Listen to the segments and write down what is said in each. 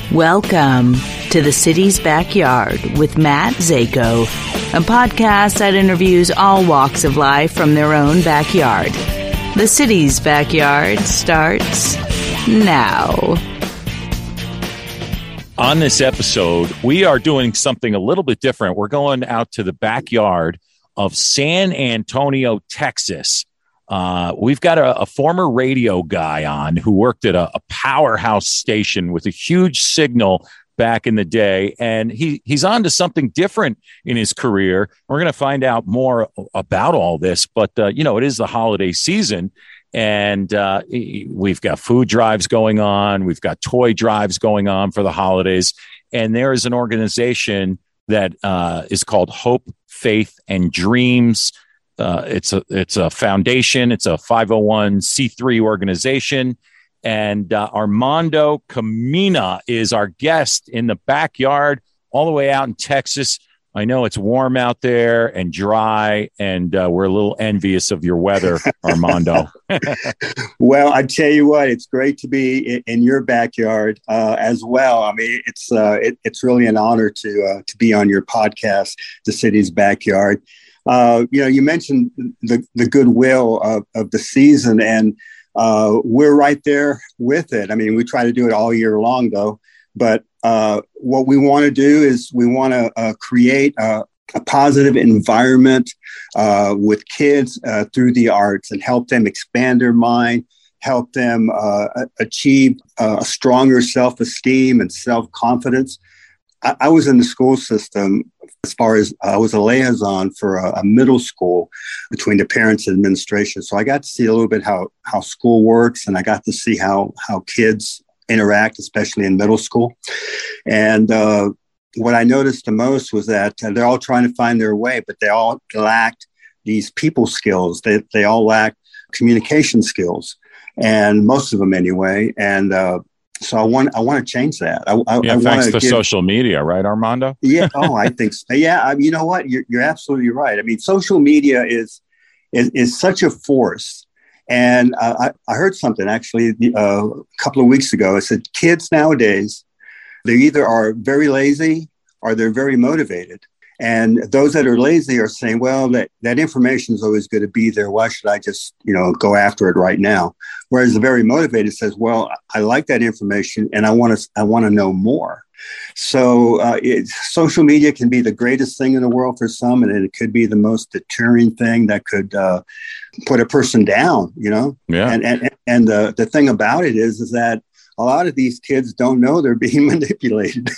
Welcome to The City's Backyard with Matt Zako, a podcast that interviews all walks of life from their own backyard. The City's Backyard starts now. On this episode, we are doing something a little bit different. We're going out to the backyard of San Antonio, Texas. We've got a former radio guy on who worked at a powerhouse station with a huge signal back in the day, and he's on to something different in his career. We're going to find out more about all this, but it is the holiday season, and we've got food drives going on. We've got toy drives going on for the holidays, and there is an organization that is called Hope, Faith, and Dreams. It's a foundation. It's a 501c3 organization. And Armando Camina is our guest in the backyard all the way out in Texas. I know it's warm out there and dry, and we're a little envious of your weather, Armando. Well, I tell you what, it's great to be in your backyard as well. I mean, it's really an honor to be on your podcast, The City's Backyard. You mentioned the goodwill of the season, and we're right there with it. I mean, we try to do it all year long, though. But what we want to do is we want to create a positive environment with kids through the arts and help them expand their mind, help them achieve a stronger self-esteem and self-confidence. I was in the school system as far as I was a liaison for a middle school between the parents and administration. So I got to see a little bit how school works, and I got to see how kids interact, especially in middle school. And what I noticed the most was that they're all trying to find their way, but they all lacked these people skills. They all lack communication skills, and most of them anyway. And so I want to change that. Thanks to social media, right, Armando? Yeah. Oh, I think so. Yeah. You know what? You're absolutely right. I mean, social media is such a force. And I heard something actually a couple of weeks ago. I said, kids nowadays, they either are very lazy or they're very motivated. And those that are lazy are saying, well, that information is always going to be there. Why should I just, go after it right now? Whereas the very motivated says, well, I like that information and I want to know more. So social media can be the greatest thing in the world for some, and it could be the most deterring thing that could put a person down, Yeah. And the thing about it is that a lot of these kids don't know they're being manipulated.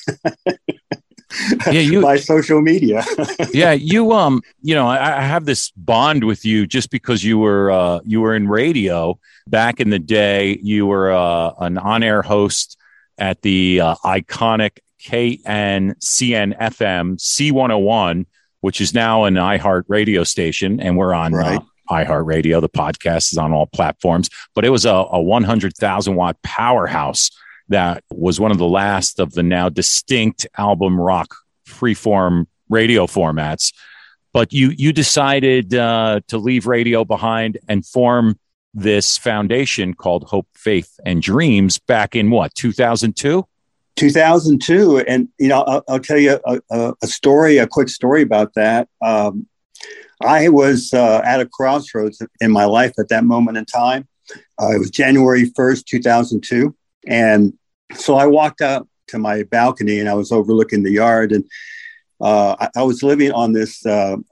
By social media. Yeah, I have this bond with you just because you were in radio back in the day. You were an on-air host at the iconic KNCN FM C101, which is now an iHeart radio station, and we're on iHeart Radio. The podcast is on all platforms, but it was a 100,000 watt powerhouse that was one of the last of the now distinct album rock freeform radio formats. But you decided to leave radio behind and form this foundation called Hope, Faith, and Dreams back in 2002? 2002. And, I'll tell you a quick story about that. I was at a crossroads in my life at that moment in time. It was January 1st, 2002. And so I walked out to my balcony and I was overlooking the yard, and I was living on this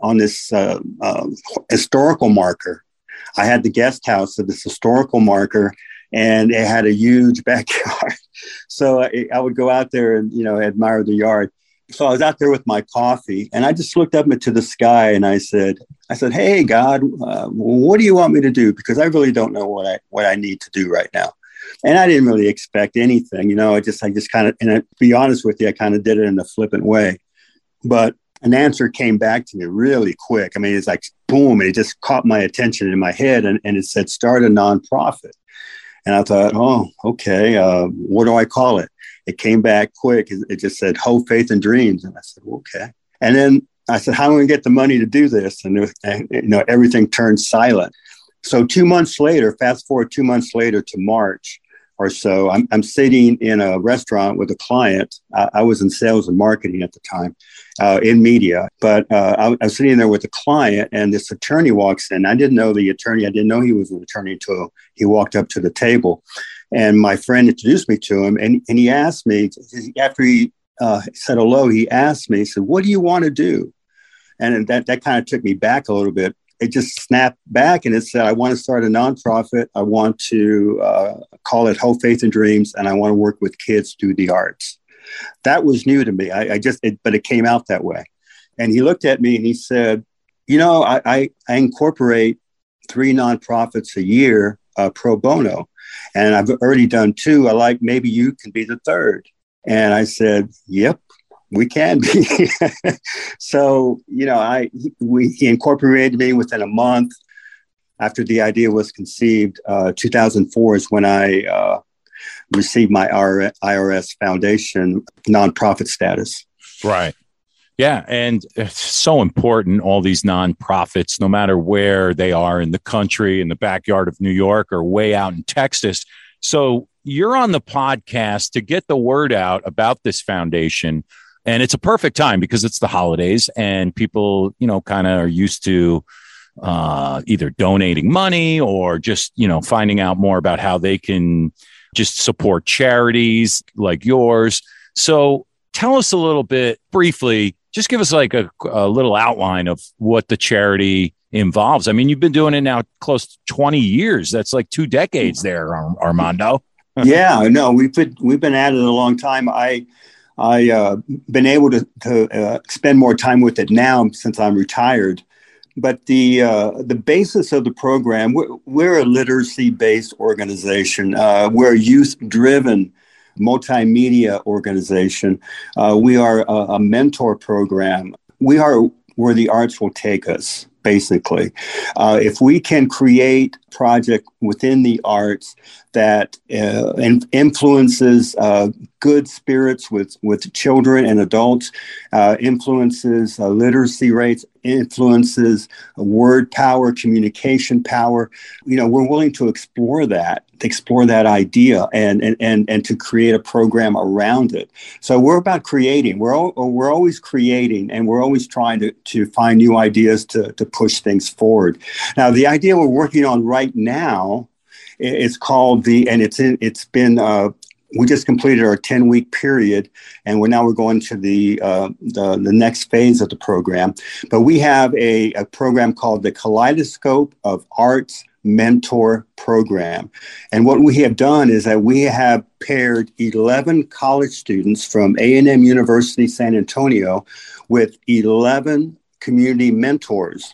historical marker. I had the guest house of this historical marker, and it had a huge backyard. So I would go out there and, admire the yard. So I was out there with my coffee, and I just looked up into the sky and I said, hey, God, what do you want me to do? Because I really don't know what I need to do right now. And I didn't really expect anything, I just kind of, and to be honest with you, I kind of did it in a flippant way. But an answer came back to me really quick. I mean, it's like, boom, and it just caught my attention in my head. And it said, start a nonprofit. And I thought, oh, okay, what do I call it? It came back quick. It just said Hope, Faith, and Dreams. And I said, okay. And then I said, how am I going to get the money to do this? And everything turned silent. So 2 months later, fast forward 2 months later to March, or so. I'm sitting in a restaurant with a client. I was in sales and marketing at the time, in media, but I was sitting there with a client, and this attorney walks in. I didn't know the attorney. I didn't know he was an attorney until he walked up to the table. And my friend introduced me to him, and he asked me, after he said hello, he asked me, he said, "What do you want to do?" And that kind of took me back a little bit. It just snapped back and it said, "I want to start a nonprofit. I want to call it Hope, Faith, and Dreams, and I want to work with kids through the arts." That was new to me. But it came out that way. And he looked at me and he said, I incorporate 3 nonprofits a year pro bono, and I've already done 2. Maybe you can be the 3rd. And I said, "Yep, we can be." So, he incorporated me within a month after the idea was conceived. 2004 is when I received my IRS Foundation nonprofit status. Right. Yeah. And it's so important, all these nonprofits, no matter where they are in the country, in the backyard of New York or way out in Texas. So you're on the podcast to get the word out about this foundation. And it's a perfect time because it's the holidays and people, kind of are used to either donating money or just, finding out more about how they can just support charities like yours. So tell us a little bit briefly, just give us like a little outline of what the charity involves. I mean, you've been doing it now close to 20 years. That's like 2 decades there, Armando. Yeah, no, we've been at it a long time. I been able to spend more time with it now since I'm retired. But the basis of the program, we're a literacy-based organization. We're a youth-driven multimedia organization. We are a mentor program. We are where the arts will take us, basically. If we can create a project within the arts that influences good spirits with children and adults, influences literacy rates, influences word power, communication power, we're willing to explore that idea and to create a program around it. So we're about creating. We're always creating, and we're always trying to find new ideas to push things forward. Now, the idea we're working on right now is called we just completed our 10-week period, and we're going to the next phase of the program. But we have a program called the Kaleidoscope of Arts Mentor Program. And what we have done is that we have paired 11 college students from A&M University San Antonio with 11 community mentors,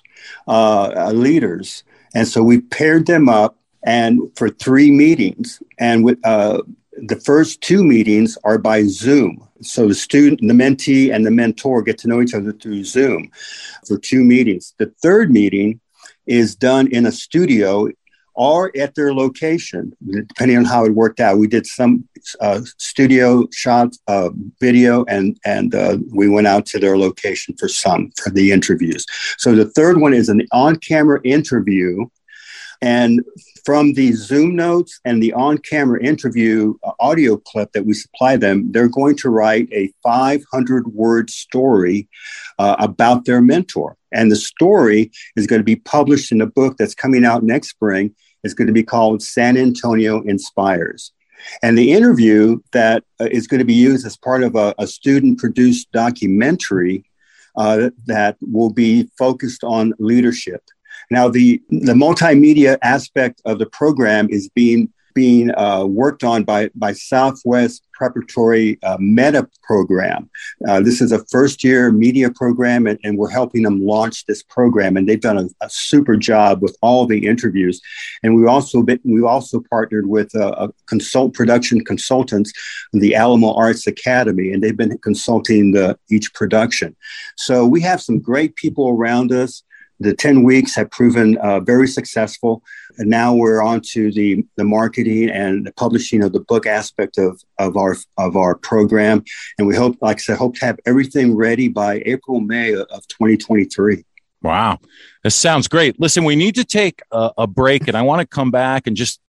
leaders. And so we paired them up and for 3 meetings. And with the first 2 meetings are by Zoom. So the student, the mentee, and the mentor get to know each other through Zoom for 2 meetings. The 3rd meeting is done in a studio or at their location, depending on how it worked out. We did some studio shots, video, and we went out to their location for the interviews. So the 3rd one is an on-camera interview. And from the Zoom notes and the on-camera interview audio clip that we supply them, they're going to write a 500-word story about their mentor. And the story is going to be published in a book that's coming out next spring. It's going to be called San Antonio Inspires. And the interview that is going to be used as part of a student-produced documentary that will be focused on leadership. Now, the multimedia aspect of the program is being worked on by Southwest Preparatory Meta Program. This is a first-year media program, and we're helping them launch this program. And they've done a super job with all the interviews. And we've also partnered with production consultants, the Alamo Arts Academy, and they've been consulting each production. So we have some great people around us. The 10 weeks have proven very successful. And now we're on to the marketing and the publishing of the book aspect of our program. And we hope to have everything ready by April, May of 2023. Wow. This sounds great. Listen, we need to take a break, and I want to come back and just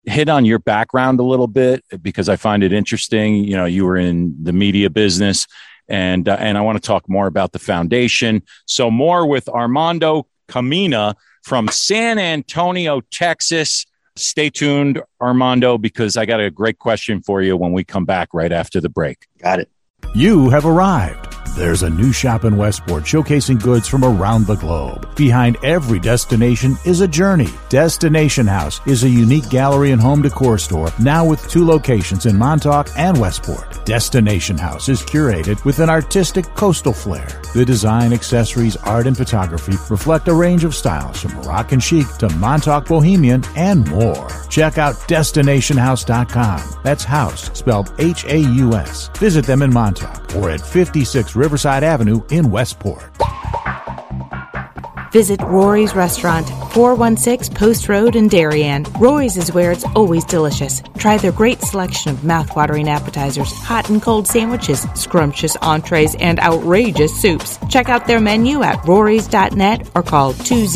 hit on your background a little bit because I find it interesting. You know, you were in the media business, and I want to talk more about the foundation. So more with Armando Camina from San Antonio, Texas. Stay tuned, Armando, because I got a great question for you when we come back right after the break. Got it. You have arrived. There's a new shop in Westport showcasing goods from around the globe. Behind every destination is a journey. Destination House is a unique gallery and home decor store now with 2 locations in Montauk and Westport. Destination House is curated with an artistic coastal flair. The design, accessories, art, and photography reflect a range of styles from Moroccan chic to Montauk Bohemian and more. Check out DestinationHouse.com. That's house spelled H-A-U-S. Visit them in Montauk or at 56 Riverside Avenue in Westport. Visit Rory's Restaurant, 416 Post Road in Darien. Rory's is where it's always delicious. Try their great selection of mouth-watering appetizers, hot and cold sandwiches, scrumptious entrees, and outrageous soups. Check out their menu at rorys.net or call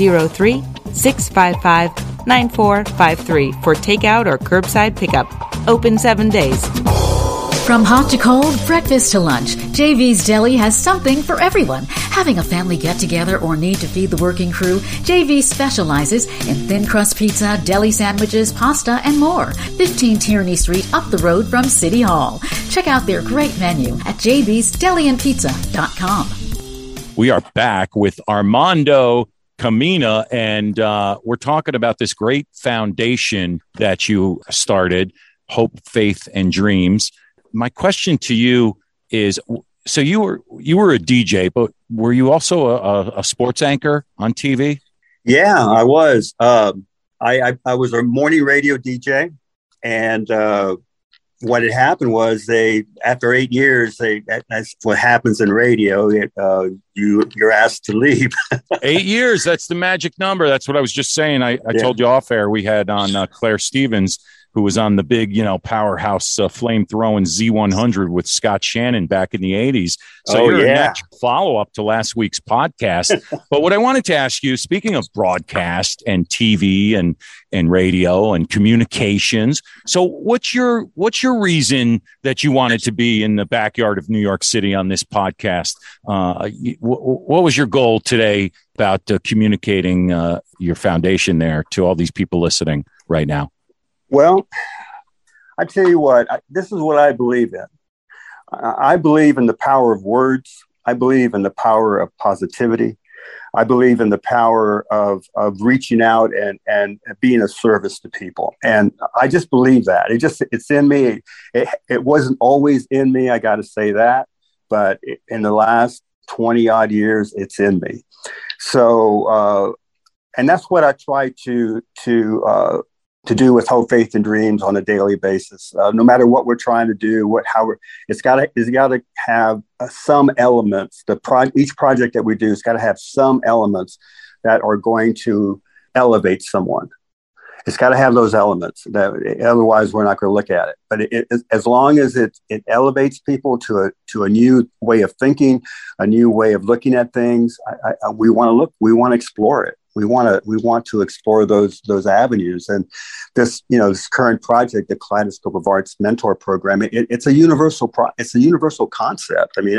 203-655-9453 for takeout or curbside pickup. Open 7 days. From hot to cold, breakfast to lunch, JV's Deli has something for everyone. Having a family get-together or need to feed the working crew, JV specializes in thin crust pizza, deli sandwiches, pasta, and more. 15 Tierney Street up the road from City Hall. Check out their great menu at jvsdeliandpizza.com. We are back with Armando Camina, and we're talking about this great foundation that you started, Hope, Faith, and Dreams. My question to you is, so you were a DJ, but were you also a sports anchor on TV? Yeah, I was. I was a morning radio DJ, and what had happened was after 8 years, that's what happens in radio. You're asked to leave. 8 years, that's the magic number. That's what I was just saying. I told you off air. We had on Claire Stevens, who was on the big, powerhouse flame-throwing Z100 with Scott Shannon back in the 80s. So you're a natural follow-up to last week's podcast. But what I wanted to ask you, speaking of broadcast and TV and radio and communications, so what's your reason that you wanted to be in the backyard of New York City on this podcast? What was your goal today about communicating your foundation there to all these people listening right now? Well, I tell you what, this is what I believe in. I believe in the power of words. I believe in the power of positivity. I believe in the power of reaching out and being of service to people. And I just believe that. It's in me. It wasn't always in me, I got to say that. But in the last 20 odd years, it's in me. So, and that's what I try to do with Hope, Faith, and Dreams on a daily basis. No matter what we're trying to do, it's got to have some elements. Each project that we do has got to have some elements that are going to elevate someone. It's got to have those elements. Otherwise, we're not going to look at it. But as long as it elevates people to a new way of thinking, a new way of looking at things, we want to explore it. We want to explore those avenues. And this current project, the Kaleidoscope of Arts Mentor Program, it's a universal concept. I mean,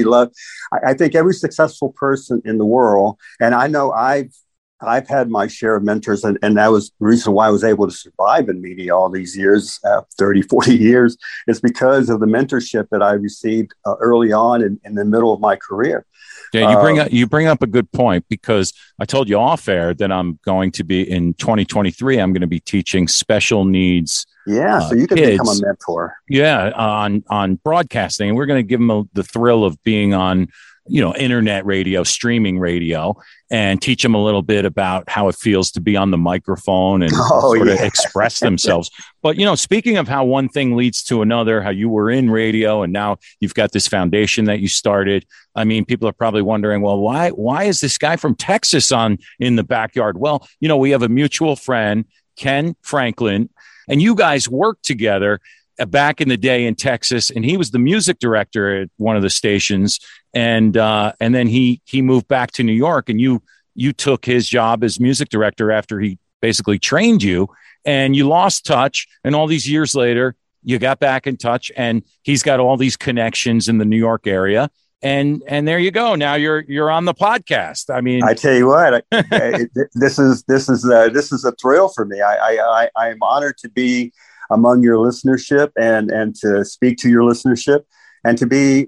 I think every successful person in the world, and I know I've had my share of mentors, and that was the reason why I was able to survive in media all these years, 30, 40 years, is because of the mentorship that I received early on in the middle of my career. Yeah, you bring up a good point, because I told you off air that I'm going to be in 2023. I'm going to be teaching special needs. Yeah, so you can kids, become a mentor. Yeah, on broadcasting, and we're going to give them the thrill of being on internet radio, streaming radio, and teach them a little bit about how it feels to be on the microphone and sort of express themselves. But, speaking of how one thing leads to another, how you were in radio and now you've got this foundation that you started. I mean, people are probably wondering, well, why is this guy from Texas in the backyard? Well, we have a mutual friend, Ken Franklin, and you guys worked together back in the day in Texas, and he was the music director at one of the stations, and then he moved back to New York, and you took his job as music director after he basically trained you, and you lost touch. And all these years later, you got back in touch, and he's got all these connections in the New York area. And there you go. Now you're on the podcast. I mean, I tell you what, this is a thrill for me. I am honored to be among your listenership and to speak to your listenership and to be,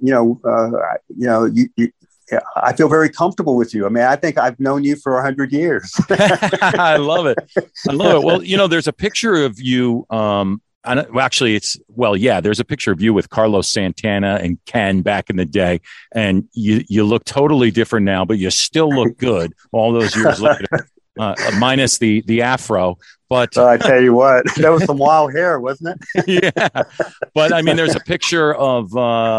I feel very comfortable with you. I mean, I think I've known you for 100 years. I love it. Well, there's a picture of you. There's a picture of you with Carlos Santana and Ken back in the day, and you look totally different now, but you still look good all those years later, minus the afro. But I tell you what, that was some wild hair, wasn't it? Yeah, but I mean, there's a picture of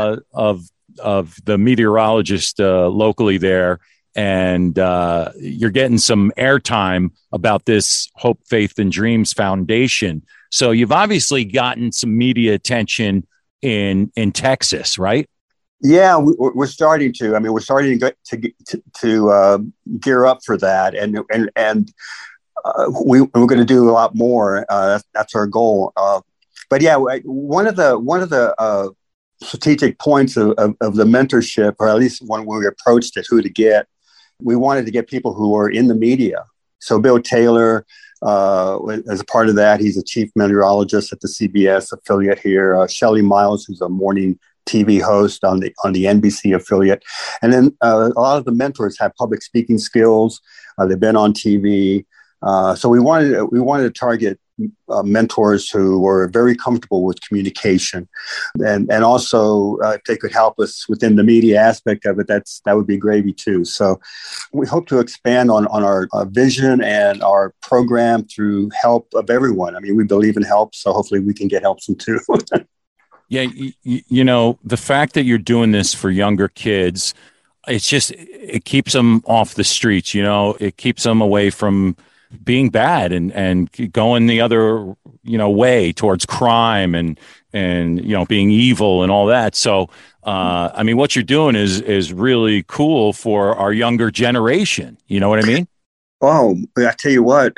the meteorologist locally there, and you're getting some airtime about this Hope, Faith, and Dreams Foundation. So you've obviously gotten some media attention in Texas, right? Yeah, we're starting to. I mean, we're starting to gear up for that, and we're going to do a lot more. That's our goal. But yeah, one of the strategic points of the mentorship, or at least when we approached it, who to get, we wanted to get people who are in the media. So Bill Taylor, as a part of that, he's a chief meteorologist at the CBS affiliate here. Shelley Miles, who's a morning TV host on the NBC affiliate, and then a lot of the mentors have public speaking skills. They've been on TV, so we wanted to target mentors who were very comfortable with communication, and also if they could help us within the media aspect of it, that would be gravy too. So we hope to expand on our vision and our program through help of everyone. I mean, we believe in help, so hopefully we can get help some too. Yeah, the fact that you're doing this for younger kids, it keeps them off the streets. It keeps them away from being bad and going the other way towards crime and being evil and all that. So I mean, what you're doing is really cool for our younger generation. You know what I mean? Oh, I tell you what,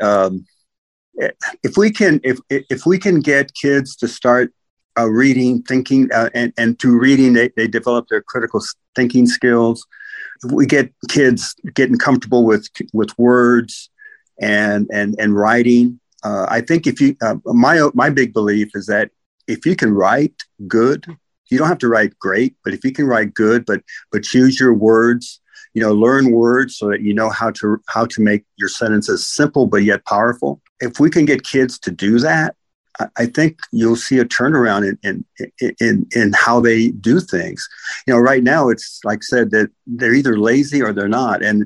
if we can get kids to start reading, thinking, and through reading they develop their critical thinking skills. If we get kids getting comfortable with words and writing. I think if you, my big belief is that if you can write good, you don't have to write great, but if you can write good, but choose your words, learn words so that you know how to make your sentences simple but yet powerful. If we can get kids to do that, I think you'll see a turnaround in how they do things. Right now it's like I said that they're either lazy or they're not, and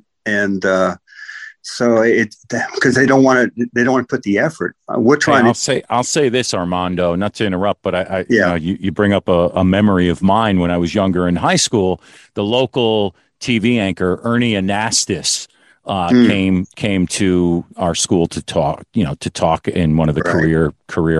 so it's because they don't want to put the effort. We're trying. I'll say this, Armando, not to interrupt, but you bring up a memory of mine when I was younger in high school. The local TV anchor Ernie Anastas came to our school to talk in one of the career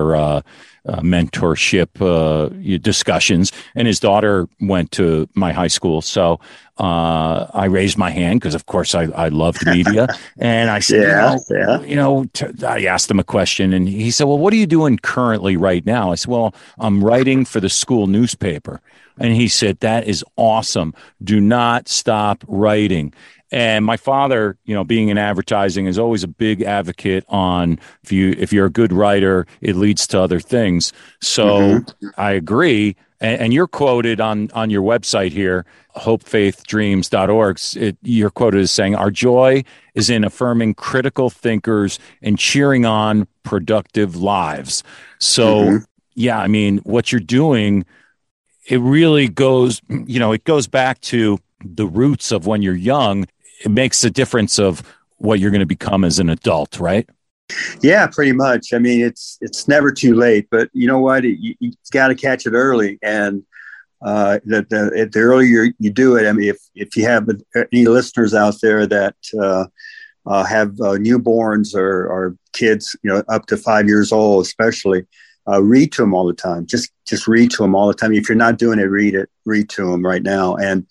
mentorship discussions, and his daughter went to my high school. So I raised my hand because, of course, I loved media, and I said, I asked him a question, and he said, "Well, what are you doing currently right now?" I said, "Well, I'm writing for the school newspaper." And he said, "That is awesome. Do not stop writing." And my father, being in advertising, is always a big advocate on if you're a good writer, it leads to other things. So I agree. And you're quoted on your website here, hopefaithdreams.org. You're quoted as saying, "Our joy is in affirming critical thinkers and cheering on productive lives." So, yeah, I mean, what you're doing, it really goes, it goes back to the roots of when you're young. It makes a difference of what you're going to become as an adult, right? Yeah, pretty much. I mean, it's never too late, but you know what? You got to catch it early. And the earlier you do it, I mean, if you have any listeners out there that have newborns or kids, up to 5 years old, especially, read to them all the time. Just read to them all the time. If you're not doing it, read to them right now. And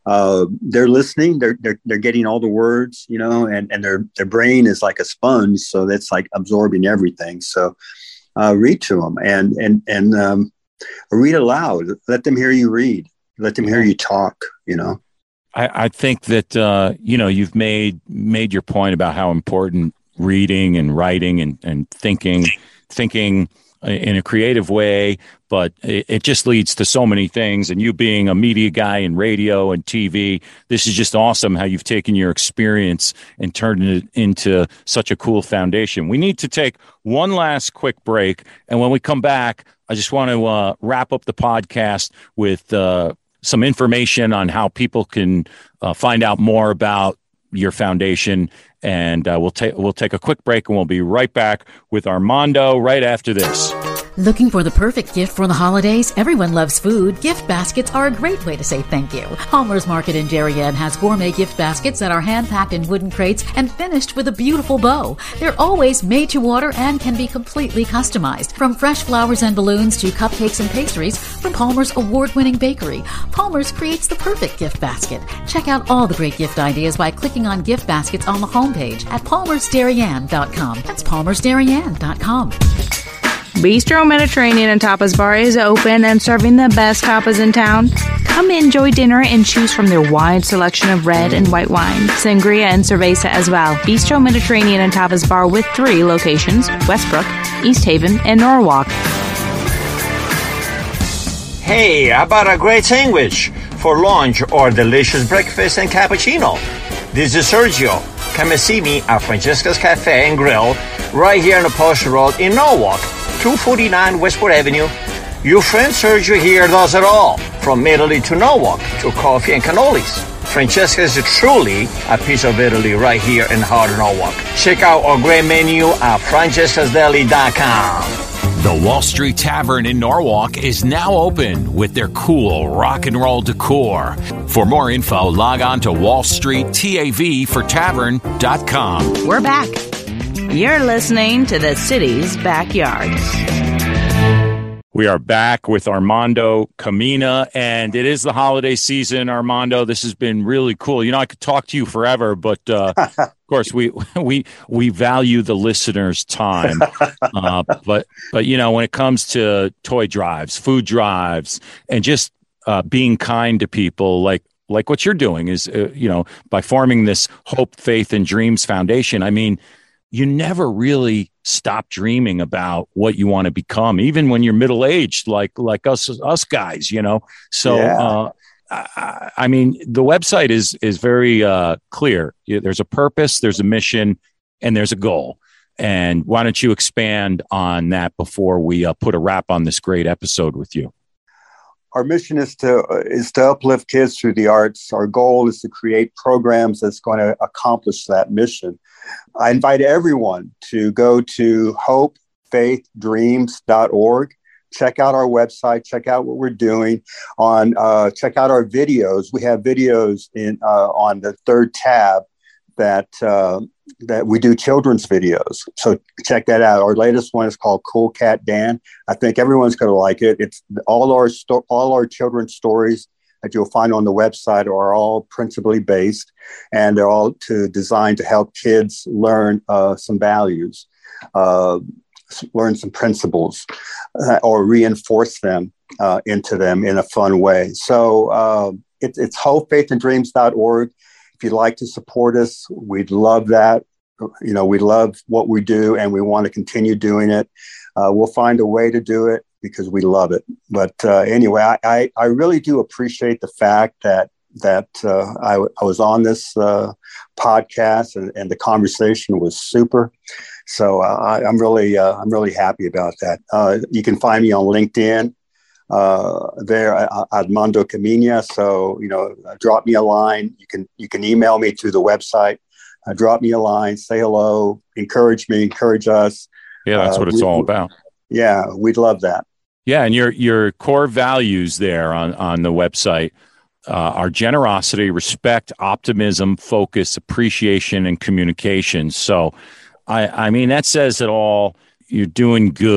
they're listening. They're getting all the words, and their brain is like a sponge, so that's like absorbing everything. So read to them and read aloud. Let them hear you read. Let them hear you talk. I think that you've made your point about how important reading and writing and thinking in a creative way, but it just leads to so many things. And you being a media guy in radio and TV, this is just awesome how you've taken your experience and turned it into such a cool foundation. We need to take one last quick break. And when we come back, I just want to wrap up the podcast with some information on how people can find out more about your foundation. And we'll take a quick break, and we'll be right back with Armando right after this. Looking for the perfect gift for the holidays? Everyone loves food. Gift baskets are a great way to say thank you. Palmer's Market in Darien has gourmet gift baskets that are hand-packed in wooden crates and finished with a beautiful bow. They're always made to order and can be completely customized. From fresh flowers and balloons to cupcakes and pastries from Palmer's award-winning bakery, Palmer's creates the perfect gift basket. Check out all the great gift ideas by clicking on gift baskets on the homepage at palmersdarien.com. That's palmersdarien.com. Bistro Mediterranean and Tapas Bar is open and serving the best tapas in town. Come enjoy dinner and choose from their wide selection of red and white wine, sangria and cerveza as well. Bistro Mediterranean and Tapas Bar with 3 locations: Westbrook, East Haven, and Norwalk. Hey, how about a great sandwich for lunch or delicious breakfast and cappuccino? This is Sergio. Come and see me at Francesca's Cafe and Grill right here on the Post Road in Norwalk, 249 Westport Avenue. Your friend Sergio here does it all, from Italy to Norwalk, to coffee and cannolis. Francesca's is truly a piece of Italy right here in the heart of Norwalk. Check out our great menu at francescasdeli.com. The Wall Street Tavern in Norwalk is now open with their cool rock and roll decor. For more info, log on to wallstreettavfortavern.com. We're back. You're listening to The City's Backyard. We are back with Armando Camina, and it is the holiday season. Armando, this has been really cool. I could talk to you forever, but of course we value the listeners' time. But when it comes to toy drives, food drives, and just being kind to people, like what you're doing is by forming this Hope, Faith, and Dreams Foundation. I mean, you never really stop dreaming about what you want to become, even when you're middle-aged, like us guys, So, yeah. I mean, the website is very clear. There's a purpose, there's a mission, and there's a goal. And why don't you expand on that before we put a wrap on this great episode with you? Our mission is to uplift kids through the arts. Our goal is to create programs that's going to accomplish that mission. I invite everyone to go to hopefaithdreams.org. Check out our website. Check out what we're doing. Check out our videos. We have videos on the 3rd tab that we do children's videos. So check that out. Our latest one is called Cool Cat Dan. I think everyone's going to like it. It's all our children's stories that you'll find on the website are all principally based, and they're all designed to help kids learn some values, learn some principles, or reinforce them into them in a fun way. So it's hopefaithanddreams.org. If you'd like to support us, we'd love that. We love what we do, and we want to continue doing it. We'll find a way to do it because we love it. But anyway, I really do appreciate the fact that I was on this podcast and the conversation was super. So I'm really happy about that. You can find me on LinkedIn. There, Armando Camina. So drop me a line. You can email me through the website. Drop me a line. Say hello. Encourage me. Encourage us. Yeah, that's what it's all about. Yeah, we'd love that. Yeah, and your core values there on the website are generosity, respect, optimism, focus, appreciation, and communication. So, I mean, that says it all. You're doing good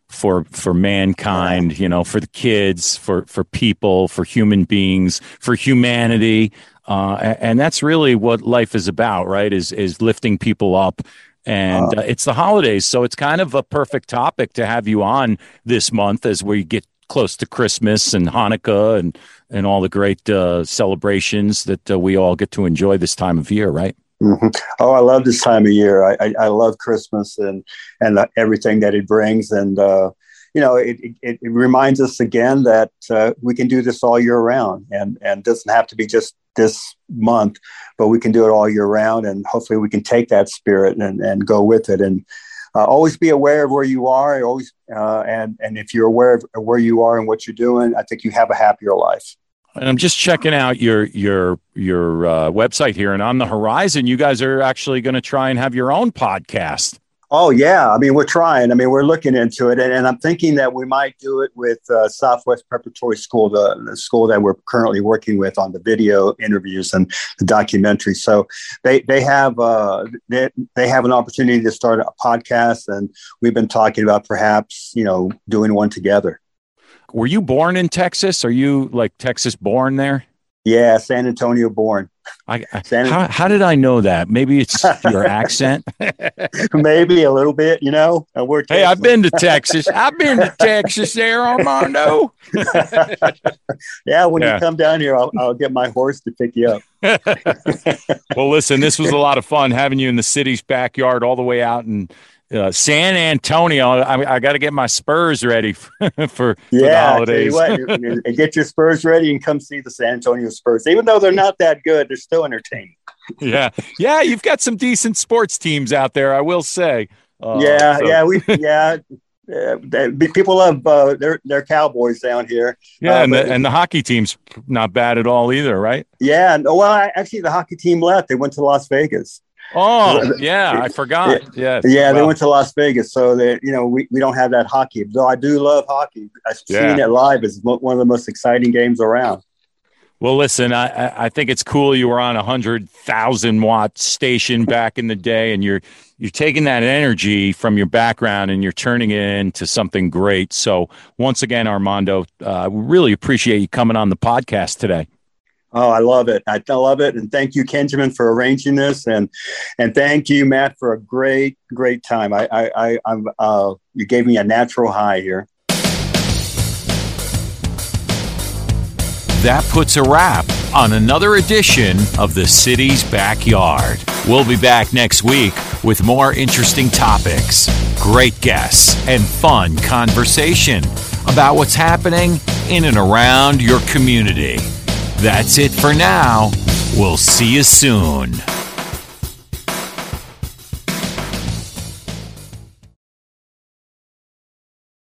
for mankind, for the kids, for people, for human beings, for humanity. And that's really what life is about, right? Is lifting people up. And it's the holidays. So it's kind of a perfect topic to have you on this month as we get close to Christmas and Hanukkah and all the great celebrations that we all get to enjoy this time of year, right? Mm-hmm. Oh, I love this time of year. I love Christmas and everything that it brings. And, it reminds us again that we can do this all year round and doesn't have to be just this month, but we can do it all year round. And hopefully we can take that spirit and go with it. And always be aware of where you are. Always, and if you're aware of where you are and what you're doing, I think you have a happier life. And I'm just checking out your website here, and on the horizon, you guys are actually going to try and have your own podcast. Oh yeah, I mean we're trying. I mean we're looking into it, and I'm thinking that we might do it with Southwest Preparatory School, the school that we're currently working with on the video interviews and the documentary. So they have an opportunity to start a podcast, and we've been talking about perhaps doing one together. Were you born in Texas? Are you like Texas born there? Yeah, San Antonio born. How did I know that? Maybe it's your accent. Maybe a little bit, Hey, I've been to Texas. I've been to Texas there, Armando. Yeah, when you come down here, I'll get my horse to pick you up. Well, listen, this was a lot of fun having you in the city's backyard all the way out in San Antonio. I got to get my Spurs ready for the holidays. Tell you what, get your Spurs ready and come see the San Antonio Spurs. Even though they're not that good, they're still entertaining. Yeah, you've got some decent sports teams out there, I will say. People love their Cowboys down here. Yeah, and the hockey team's not bad at all either, right? Yeah, actually, the hockey team left. They went to Las Vegas. Oh, yeah, I forgot. Yeah, they went to Las Vegas, so that we don't have that hockey. Though I do love hockey. Seeing it live is one of the most exciting games around. Well, listen, I think it's cool you were on 100,000 watt station back in the day, and you're taking that energy from your background and you're turning it into something great. So once again, Armando, we really appreciate you coming on the podcast today. Oh, I love it. I love it. And thank you, Kenjamin, for arranging this. And thank you, Matt, for a great, great time. You gave me a natural high here. That puts a wrap on another edition of The City's Backyard. We'll be back next week with more interesting topics, great guests, and fun conversation about what's happening in and around your community. That's it for now. We'll see you soon.